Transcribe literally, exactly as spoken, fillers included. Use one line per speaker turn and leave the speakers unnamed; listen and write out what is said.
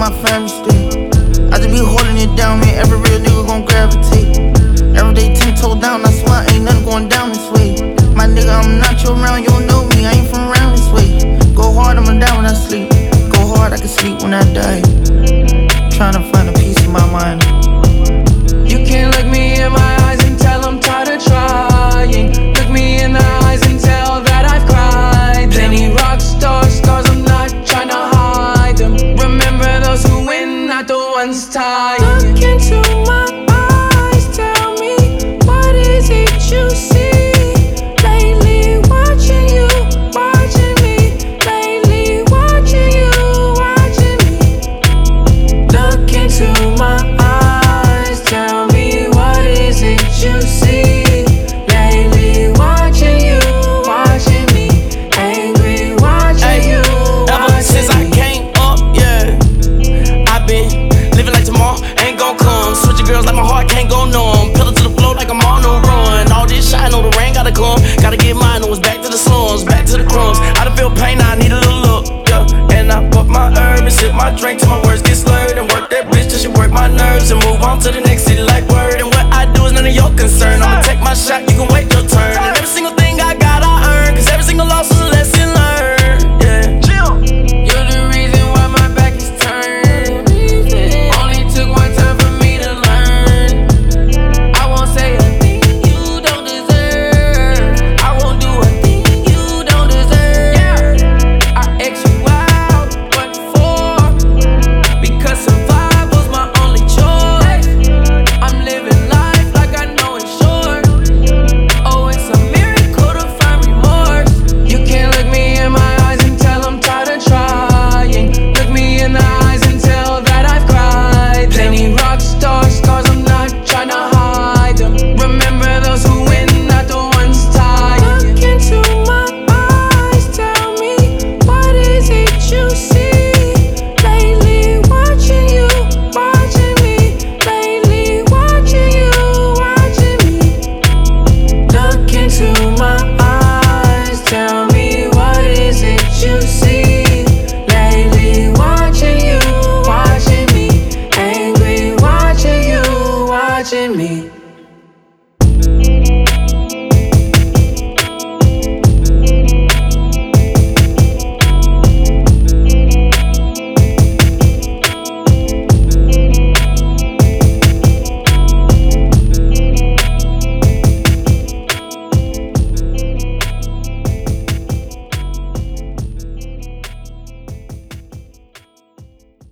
my family stay. I just be holding it down, man. Every real nigga gon' gravitate. Every day ten toe down, I swear ain't nothing going down this way. My nigga, I'm not your round, you don't know me, I ain't from around this way. Go hard, I'ma die when I sleep. Go hard, I can sleep when I die. Tryna find a peace in my mind.
You can't look me in my eyes and tell I'm tired of trying. Look me in the eyes and tell that I've cried. Plenty rock star stars, I'm not trying to hide them. Remember those who win, not the ones tired. Look into my eyes, tell me, what is it you see? Lately watching you, watching me. Lately watching you, watching me. Look into my eyes, tell me, what is it you see? Lately watching you, watching me. Angry watching you,
Ever since I came up, yeah, I've been living like tomorrow ain't gon' come. Switching girls like my heart can't go numb. Pillow to the floor like I'm on no run. All this shine, know the rain gotta come. Gotta get mine, know it's back to the slums, back to the crumbs. I done feel pain, now I need a little look, yeah. And I put my herb and sip my drink till my words get slurred. And work that bitch till she work my nerves. And move on to the next city like word. And what I do is none of your concern. I'ma take my shot, you can wait.